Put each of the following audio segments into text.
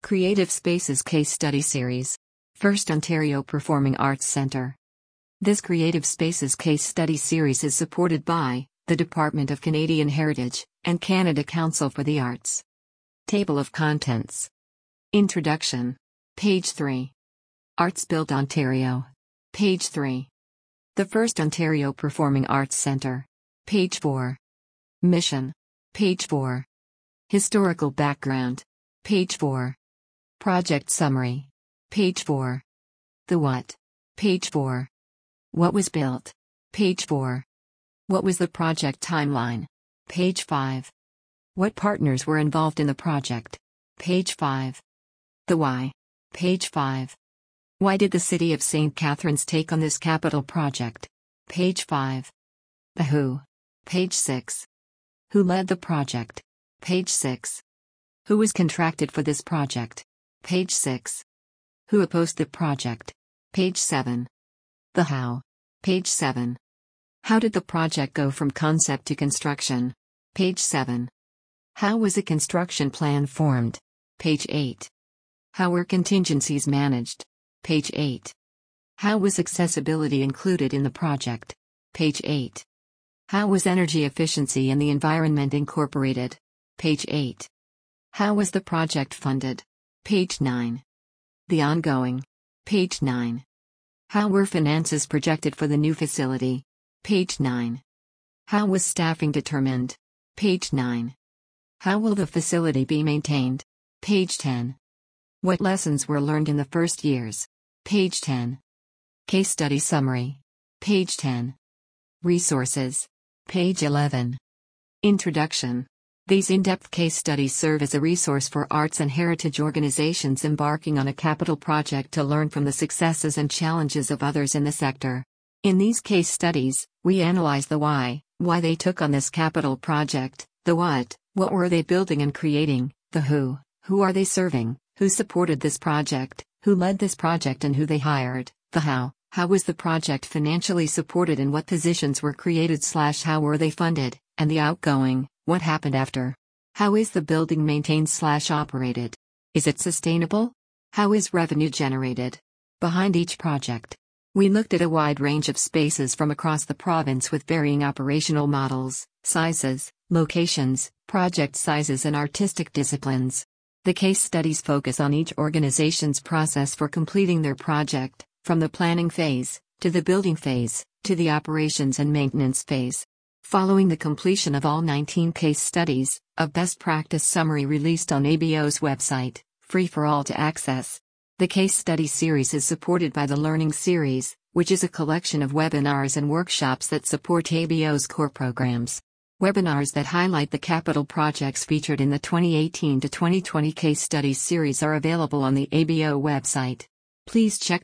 Creative Spaces Case Study Series. First Ontario Performing Arts Centre. This Creative Spaces Case Study Series is supported by the Department of Canadian Heritage and Canada Council for the Arts. Table of Contents. Introduction. Page 3. Arts Build Ontario. Page 3. The First Ontario Performing Arts Centre. Page 4. Mission. Page 4. Historical background. Page 4. Project summary. Page 4. The what. Page 4. What was built. Page 4. What was the project timeline. Page 5. What partners were involved in the project. Page 5. The why. Page 5. Why did the City of St. Catharines take on this capital project? Page 5. The who. Page 6. Who led the project? Page 6. Who was contracted for this project? Page 6. Who opposed the project? Page 7. The how. Page 7. How did the project go from concept to construction? Page 7. How was a construction plan formed? Page 8. How were contingencies managed? Page 8. How was accessibility included in the project? Page 8. How was energy efficiency and the environment incorporated? Page 8. How was the project funded? Page 9. The ongoing. Page 9. How were finances projected for the new facility? Page 9. How was staffing determined? Page 9. How will the facility be maintained? Page 10. What lessons were learned in the first years? Page 10. Case study summary. Page 10. Resources. Page 11. Introduction. These in-depth case studies serve as a resource for arts and heritage organizations embarking on a capital project to learn from the successes and challenges of others in the sector. In these case studies, we analyze the why they took on this capital project, the what were they building and creating, the who are they serving, who supported this project, who led this project and who they hired, the how was the project financially supported and what positions were created/how were they funded, and the outgoing, what happened after. How is the building maintained/operated? Is it sustainable? How is revenue generated? Behind each project, we looked at a wide range of spaces from across the province with varying operational models, sizes, locations, project sizes and artistic disciplines. The case studies focus on each organization's process for completing their project, from the planning phase, to the building phase, to the operations and maintenance phase. Following the completion of all 19 case studies, a best practice summary released on ABO's website, free for all to access. The case study series is supported by the Learning Series, which is a collection of webinars and workshops that support ABO's core programs. Webinars that highlight the capital projects featured in the 2018 to 2020 case studies series are available on the ABO website. Please check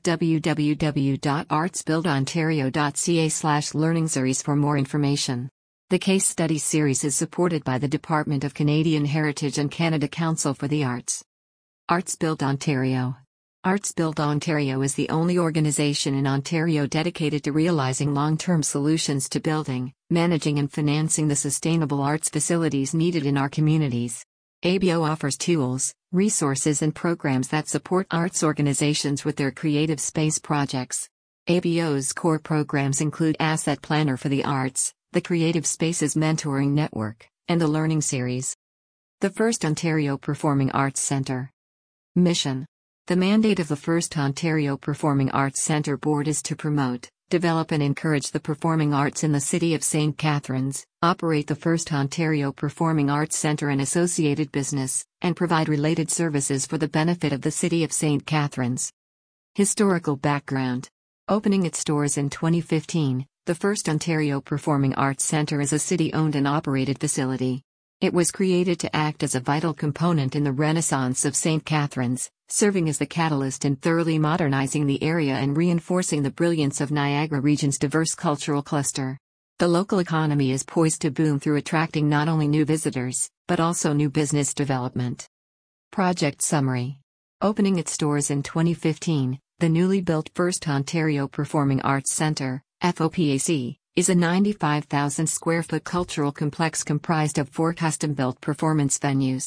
www.artsbuildontario.ca/learning-series for more information. The case study series is supported by the Department of Canadian Heritage and Canada Council for the Arts. Arts Build Ontario. Arts Build Ontario is the only organization in Ontario dedicated to realizing long-term solutions to building, managing and financing the sustainable arts facilities needed in our communities. ABO offers tools, resources and programs that support arts organizations with their creative space projects. ABO's core programs include Asset Planner for the Arts, the Creative Spaces Mentoring Network, and the Learning Series. The First Ontario Performing Arts Centre. Mission. The mandate of the First Ontario Performing Arts Centre Board is to promote, develop and encourage the performing arts in the City of St. Catharines, operate the First Ontario Performing Arts Centre and associated business, and provide related services for the benefit of the City of St. Catharines. Historical background. Opening its doors in 2015, the First Ontario Performing Arts Centre is a city-owned and operated facility. It was created to act as a vital component in the Renaissance of St. Catharines, serving as the catalyst in thoroughly modernizing the area and reinforcing the brilliance of Niagara Region's diverse cultural cluster. The local economy is poised to boom through attracting not only new visitors, but also new business development. Project summary. Opening its doors in 2015, the newly built First Ontario Performing Arts Centre, FOPAC, is a 95,000 square foot cultural complex comprised of 4 custom-built performance venues.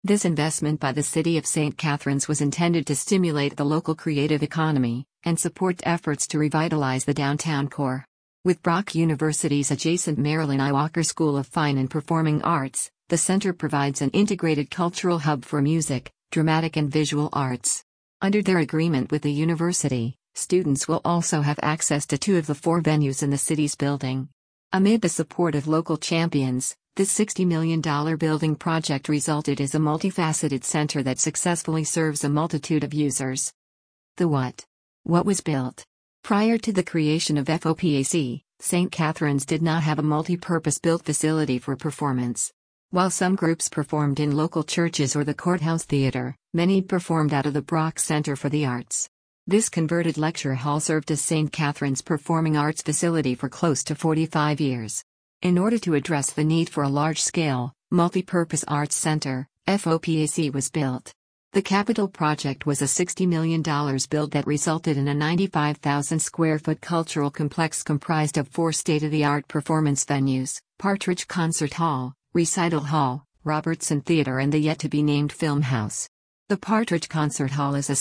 This investment by the City of St. Catharines was intended to stimulate the local creative economy and support efforts to revitalize the downtown core. With Brock University's adjacent Marilyn I. Walker School of Fine and Performing Arts, the center provides an integrated cultural hub for music, dramatic and visual arts. Under their agreement with the university, students will also have access to 2 of the 4 venues in the city's building. Amid the support of local champions, this $60 million building project resulted as a multifaceted center that successfully serves a multitude of users. The what? What was built? Prior to the creation of FOPAC, St. Catharines did not have a multi-purpose built facility for performance. While some groups performed in local churches or the Courthouse Theater, many performed out of the Brock Center for the Arts. This converted lecture hall served as St. Catharines' performing arts facility for close to 45 years. In order to address the need for a large-scale, multi-purpose arts center, FOPAC was built. The capital project was a $60 million build that resulted in a 95,000 square foot cultural complex comprised of 4 state-of-the-art performance venues: Partridge Concert Hall, Recital Hall, Robertson Theater and the yet-to-be-named Film House. The Partridge Concert Hall is a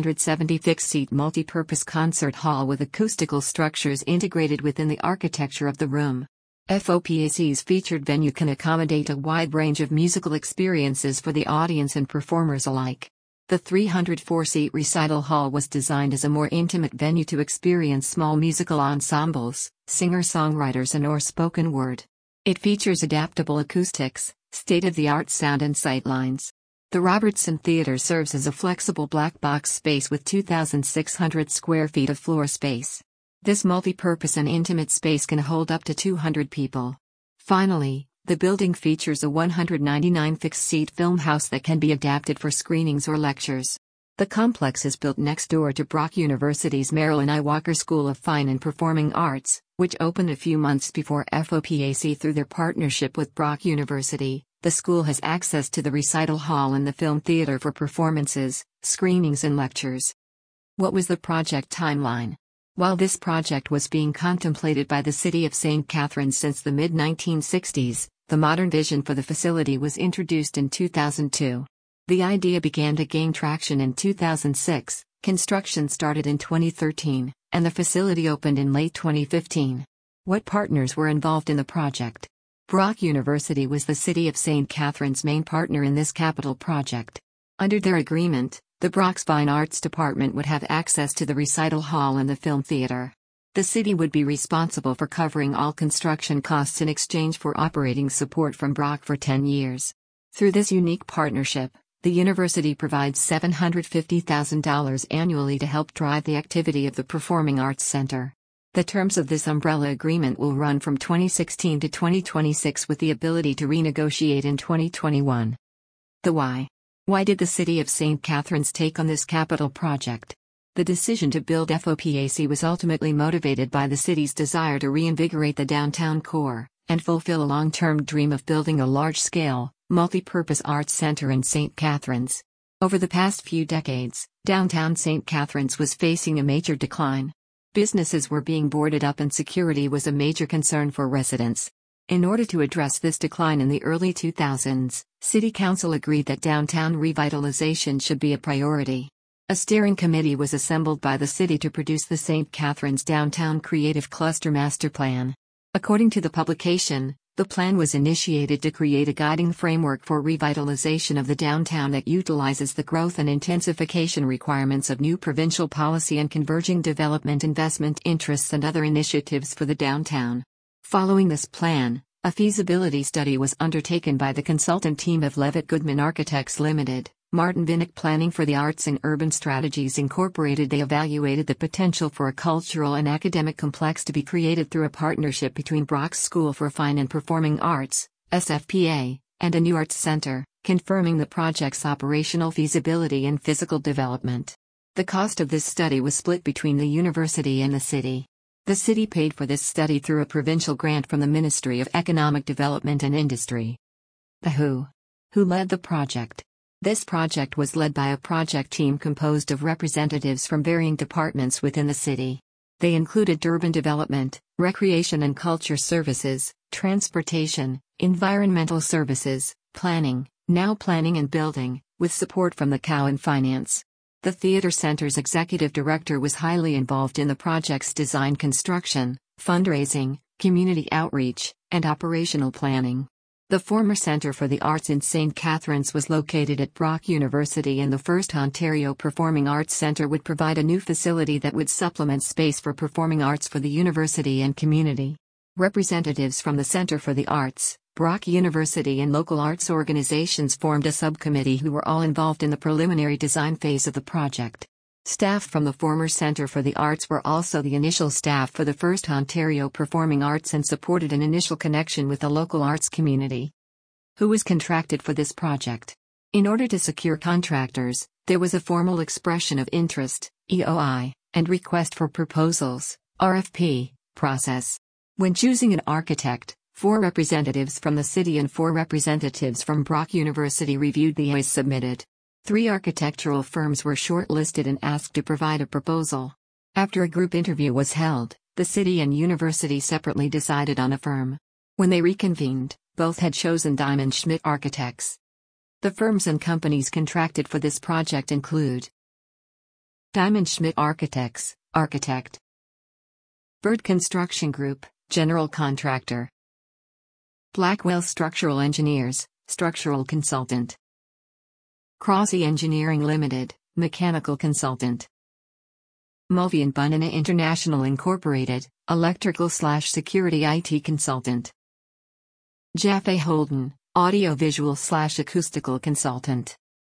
770 fixed-seat multi-purpose concert hall with acoustical structures integrated within the architecture of the room. FOPAC's featured venue can accommodate a wide range of musical experiences for the audience and performers alike. The 304-seat Recital Hall was designed as a more intimate venue to experience small musical ensembles, singer-songwriters and/or spoken word. It features adaptable acoustics, state-of-the-art sound and sightlines. The Robertson Theater serves as a flexible black box space with 2,600 square feet of floor space. This multi-purpose and intimate space can hold up to 200 people. Finally, the building features a 199 fixed-seat film house that can be adapted for screenings or lectures. The complex is built next door to Brock University's Marilyn I. Walker School of Fine and Performing Arts, which opened a few months before FOPAC. Through their partnership with Brock University, the school has access to the Recital Hall and the Film Theater for performances, screenings and lectures. What was the project timeline? While this project was being contemplated by the City of St. Catharines since the mid-1960s, the modern vision for the facility was introduced in 2002. The idea began to gain traction in 2006, construction started in 2013, and the facility opened in late 2015. What partners were involved in the project? Brock University was the City of St. Catharines' main partner in this capital project. Under their agreement, the Brock's Fine Arts Department would have access to the Recital Hall and the Film Theater. The city would be responsible for covering all construction costs in exchange for operating support from Brock for 10 years. Through this unique partnership, the university provides $750,000 annually to help drive the activity of the Performing Arts Center. The terms of this umbrella agreement will run from 2016 to 2026 with the ability to renegotiate in 2021. The why? Why did the City of St. Catharines take on this capital project? The decision to build FOPAC was ultimately motivated by the city's desire to reinvigorate the downtown core and fulfill a long-term dream of building a large-scale, multi-purpose arts center in St. Catharines. Over the past few decades, downtown St. Catharines was facing a major decline. Businesses were being boarded up and security was a major concern for residents. In order to address this decline in the early 2000s, City Council agreed that downtown revitalization should be a priority. A steering committee was assembled by the city to produce the St. Catharines Downtown Creative Cluster Master Plan. According to the publication, the plan was initiated to create a guiding framework for revitalization of the downtown that utilizes the growth and intensification requirements of new provincial policy and converging development investment interests and other initiatives for the downtown. Following this plan, a feasibility study was undertaken by the consultant team of Levitt Goodman Architects Limited, Martin Vinnick Planning for the Arts and Urban Strategies Incorporated. They evaluated the potential for a cultural and academic complex to be created through a partnership between Brock's School for Fine and Performing Arts, SFPA, and a new arts center, confirming the project's operational feasibility and physical development. The cost of this study was split between the university and the city. The city paid for this study through a provincial grant from the Ministry of Economic Development and Industry. The who led the project? This project was led by a project team composed of representatives from varying departments within the city. They included urban development, recreation and culture services, transportation, environmental services, planning, now planning and building, with support from the Cowan Finance. The theater center's executive director was highly involved in the project's design, construction, fundraising, community outreach, and operational planning. The former Center for the Arts in St. Catharines was located at Brock University, and the first Ontario Performing Arts Centre would provide a new facility that would supplement space for performing arts for the university and community. Representatives from the Center for the Arts, Brock University, and local arts organizations formed a subcommittee who were all involved in the preliminary design phase of the project. Staff from the former Center for the Arts were also the initial staff for the first Ontario Performing Arts and supported an initial connection with the local arts community. Who was contracted for this project? In order to secure contractors, there was a formal expression of interest, EOI, and request for proposals, RFP, process. When choosing an architect, 4 representatives from the city and 4 representatives from Brock University reviewed the EOIs submitted. 3 architectural firms were shortlisted and asked to provide a proposal. After a group interview was held, the city and university separately decided on a firm. When they reconvened, both had chosen Diamond Schmidt Architects. The firms and companies contracted for this project include Diamond Schmidt Architects, architect; Bird Construction Group, general contractor; Blackwell Structural Engineers, structural consultant; Crossy Engineering Limited, mechanical consultant; Mulvey & Bunana International Incorporated, electrical/security IT consultant; Jaffe Holden, audio-visual/acoustical consultant;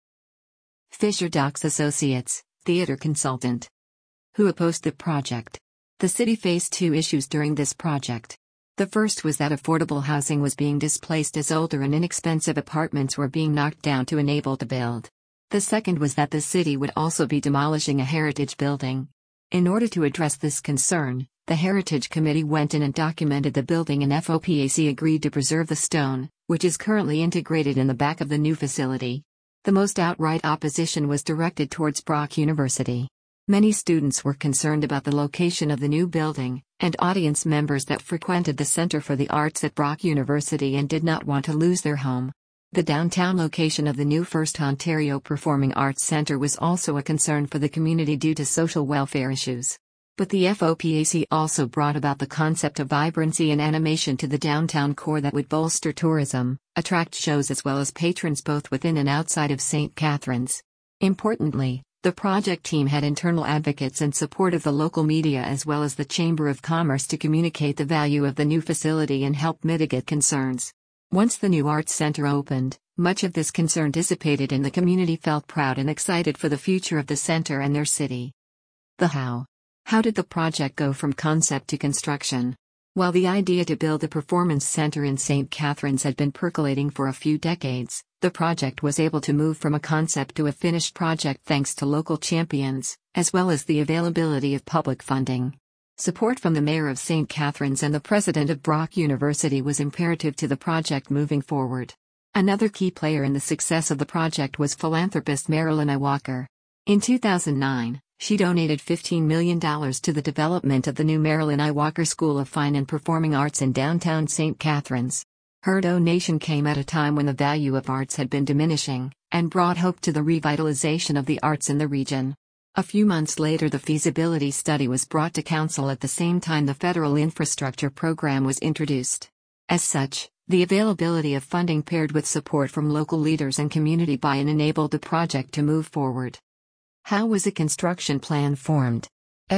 Fisher Dox Associates, theater consultant. Who opposed the project? The city faced 2 issues during this project. The first was that affordable housing was being displaced as older and inexpensive apartments were being knocked down to enable the build. The second was that the city would also be demolishing a heritage building. In order to address this concern, the Heritage Committee went in and documented the building, and FOPAC agreed to preserve the stone, which is currently integrated in the back of the new facility. The most outright opposition was directed towards Brock University. Many students were concerned about the location of the new building, and audience members that frequented the Center for the Arts at Brock University and did not want to lose their home. The downtown location of the new First Ontario Performing Arts Centre was also a concern for the community due to social welfare issues. But the FOPAC also brought about the concept of vibrancy and animation to the downtown core that would bolster tourism, attract shows as well as patrons both within and outside of St. Catharines. Importantly, the project team had internal advocates and support of the local media as well as the Chamber of Commerce to communicate the value of the new facility and help mitigate concerns. Once the new arts center opened, much of this concern dissipated and the community felt proud and excited for the future of the center and their city. The how. How did the project go from concept to construction? While the idea to build a performance center in St. Catharines had been percolating for a few decades, the project was able to move from a concept to a finished project thanks to local champions, as well as the availability of public funding. Support from the mayor of St. Catharines and the president of Brock University was imperative to the project moving forward. Another key player in the success of the project was philanthropist Marilyn I. Walker. In 2009, she donated $15 million to the development of the new Marilyn I. Walker School of Fine and Performing Arts in downtown St. Catharines. Her donation came at a time when the value of arts had been diminishing, and brought hope to the revitalization of the arts in the region. A few months later, the feasibility study was brought to council at the same time the federal infrastructure program was introduced. As such, the availability of funding paired with support from local leaders and community buy-in enabled the project to move forward. How was a construction plan formed?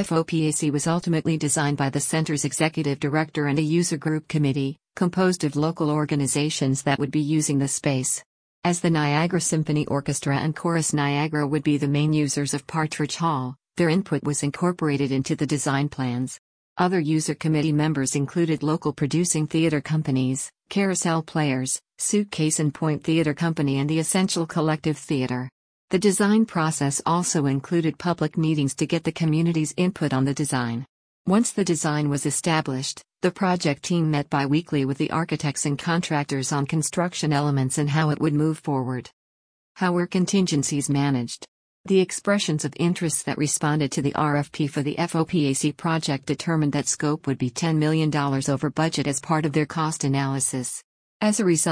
FOPAC was ultimately designed by the center's executive director and a user group committee, composed of local organizations that would be using the space. As the Niagara Symphony Orchestra and Chorus Niagara would be the main users of Partridge Hall, their input was incorporated into the design plans. Other user committee members included local producing theater companies, Carousel Players, Suitcase and Point Theater Company and the Essential Collective Theater. The design process also included public meetings to get the community's input on the design. Once the design was established, the project team met bi-weekly with the architects and contractors on construction elements and how it would move forward. How were contingencies managed? The expressions of interest that responded to the RFP for the FOPAC project determined that scope would be $10 million over budget as part of their cost analysis. As a result,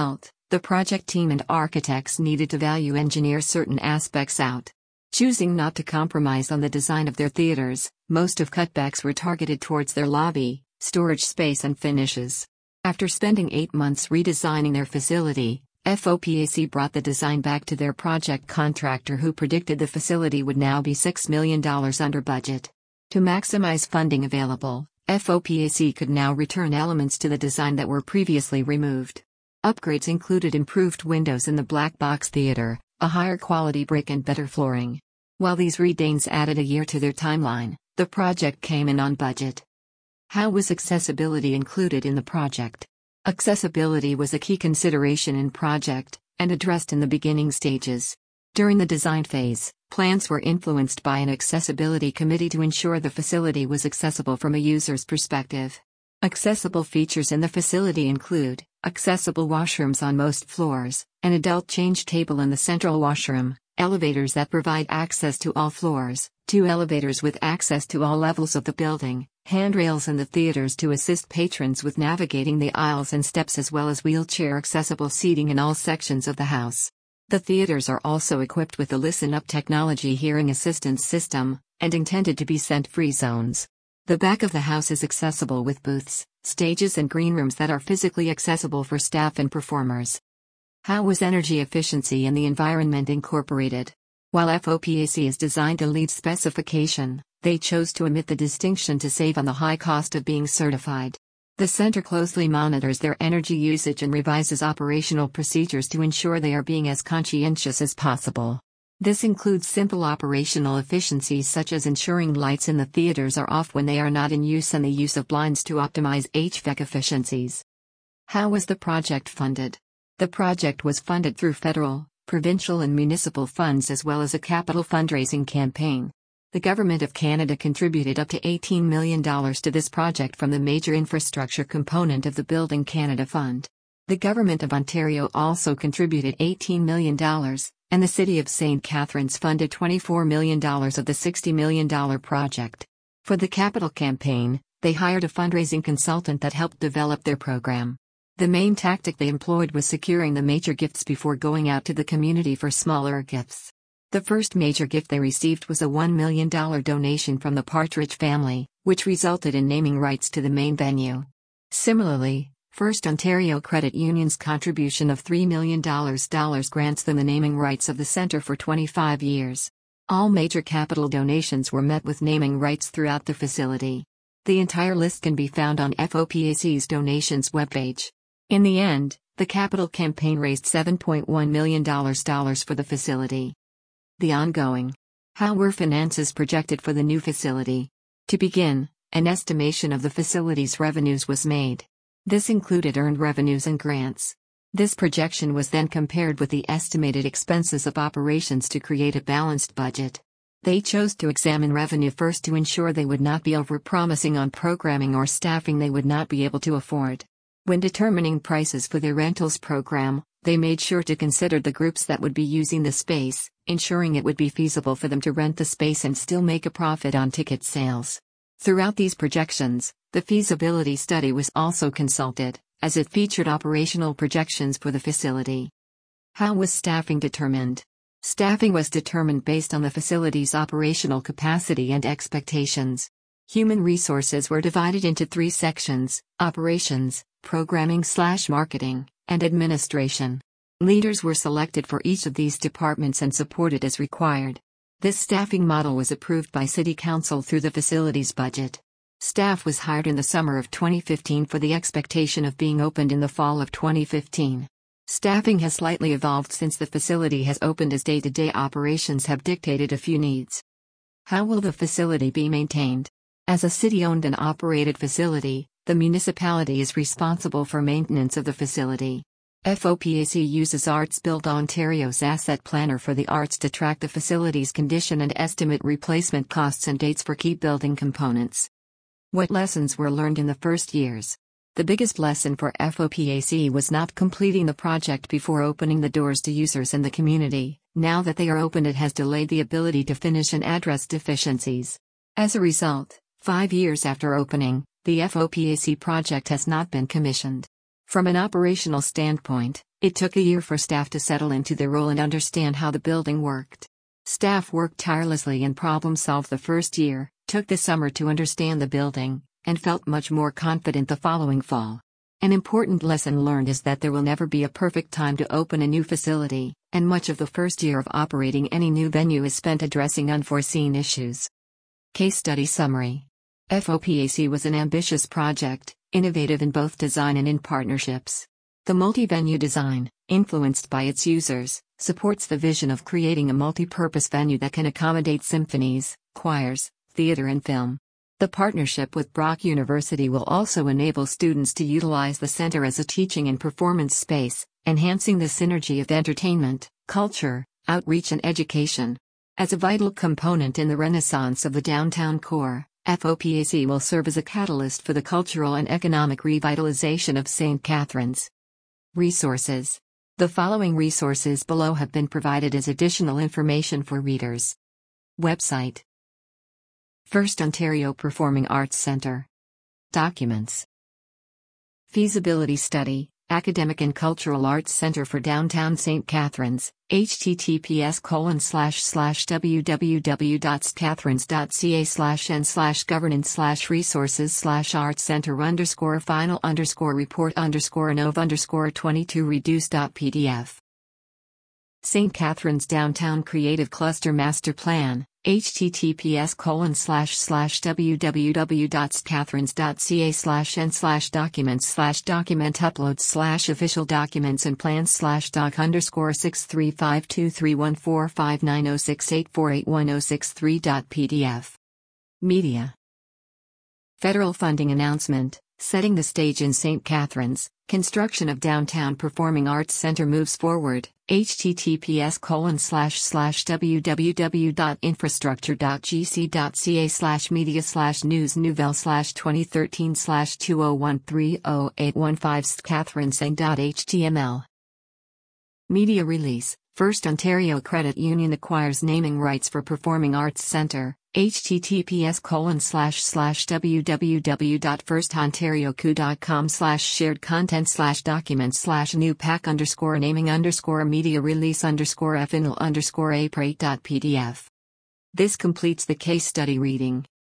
The project team and architects needed to value engineer certain aspects out. Choosing not to compromise on the design of their theaters, most of cutbacks were targeted towards their lobby, storage space and finishes. After spending 8 months redesigning their facility, FOPAC brought the design back to their project contractor, who predicted the facility would now be $6 million under budget. To maximize funding available, FOPAC could now return elements to the design that were previously removed. Upgrades included improved windows in the black box theater, a higher quality brick and better flooring. While these redains added a year to their timeline, the project came in on budget. How was accessibility included in the project? Accessibility was a key consideration in project, and addressed in the beginning stages. During the design phase, plans were influenced by an accessibility committee to ensure the facility was accessible from a user's perspective. Accessible features in the facility include accessible washrooms on most floors, an adult change table in the central washroom, elevators that provide access to all floors, 2 elevators with access to all levels of the building, handrails in the theaters to assist patrons with navigating the aisles and steps, as well as wheelchair-accessible seating in all sections of the house. The theaters are also equipped with the Listen Up technology hearing assistance system, and intended to be scent-free zones. The back of the house is accessible with booths, stages and green rooms that are physically accessible for staff and performers. How was energy efficiency and the environment incorporated? While FOPAC is designed to LEED specification, they chose to omit the distinction to save on the high cost of being certified. The center closely monitors their energy usage and revises operational procedures to ensure they are being as conscientious as possible. This includes simple operational efficiencies such as ensuring lights in the theaters are off when they are not in use and the use of blinds to optimize HVAC efficiencies. How was the project funded? The project was funded through federal, provincial and municipal funds, as well as a capital fundraising campaign. The Government of Canada contributed up to $18 million to this project from the major infrastructure component of the Building Canada Fund. The Government of Ontario also contributed $18 million, and the City of St. Catharines funded $24 million of the $60 million project. For the capital campaign, they hired a fundraising consultant that helped develop their program. The main tactic they employed was securing the major gifts before going out to the community for smaller gifts. The first major gift they received was a $1 million donation from the Partridge family, which resulted in naming rights to the main venue. Similarly, First Ontario Credit Union's contribution of $3 million grants them the naming rights of the centre for 25 years. All major capital donations were met with naming rights throughout the facility. The entire list can be found on FOPAC's donations webpage. In the end, the capital campaign raised $7.1 million for the facility. The ongoing. How were finances projected for the new facility? To begin, an estimation of the facility's revenues was made. This included earned revenues and grants. This projection was then compared with the estimated expenses of operations to create a balanced budget. They chose to examine revenue first to ensure they would not be overpromising on programming or staffing they would not be able to afford. When determining prices for their rentals program, they made sure to consider the groups that would be using the space, ensuring it would be feasible for them to rent the space and still make a profit on ticket sales. Throughout these projections, the feasibility study was also consulted, as it featured operational projections for the facility. How was staffing determined? Staffing was determined based on the facility's operational capacity and expectations. Human resources were divided into 3 sections: operations, programming/marketing, and administration. Leaders were selected for each of these departments and supported as required. This staffing model was approved by City Council through the facility's budget. Staff was hired in the summer of 2015 for the expectation of being opened in the fall of 2015. Staffing has slightly evolved since the facility has opened, as day-to-day operations have dictated a few needs. How will the facility be maintained? As a city-owned and operated facility, the municipality is responsible for maintenance of the facility. FOPAC uses Arts Build Ontario's Asset Planner for the arts to track the facility's condition and estimate replacement costs and dates for key building components. What lessons were learned in the first years? The biggest lesson for FOPAC was not completing the project before opening the doors to users in the community. Now that they are open, it has delayed the ability to finish and address deficiencies. As a result, 5 years after opening, the FOPAC project has not been commissioned. From an operational standpoint, It took a year for staff to settle into their role and understand how the building worked. Staff worked tirelessly and problem-solved the first year, took the summer to understand the building, and felt much more confident the following fall. An important lesson learned is that there will never be a perfect time to open a new facility, and much of the first year of operating any new venue is spent addressing unforeseen issues. Case Study Summary. FOPAC was an ambitious project, innovative in both design and in partnerships. The multi-venue design, influenced by its users, supports the vision of creating a multi-purpose venue that can accommodate symphonies, choirs, theater and film. The partnership with Brock University will also enable students to utilize the center as a teaching and performance space, enhancing the synergy of entertainment, culture, outreach and education. As a vital component in the renaissance of the downtown core, FOPAC will serve as a catalyst for the cultural and economic revitalization of St. Catharines. Resources. The following resources below have been provided as additional information for readers. Website. First Ontario Performing Arts Centre. Documents. Feasibility Study, Academic and Cultural Arts Centre for Downtown St. Catharines, https://www.catharines.ca/n/governance/resources/arts-center_final_annov_22 St. Catharines Downtown Creative Cluster Master Plan, https://www.catharines.ca/n/documents/document uploads/official documents and plans/doc_63523145906848106.pdf. Media. Federal funding announcement, setting the stage in St. Catharines. Construction of Downtown Performing Arts Center moves forward. https://www.infrastructure.gc.ca/media/newsnouvelle/2013/2013/2015 catharines.html. Media release. First Ontario Credit Union acquires naming rights for Performing Arts Center. https://www.firstontariocu.com/shared content/documents/new pack_naming_media release_final_aprate.pdf. This completes the case study reading.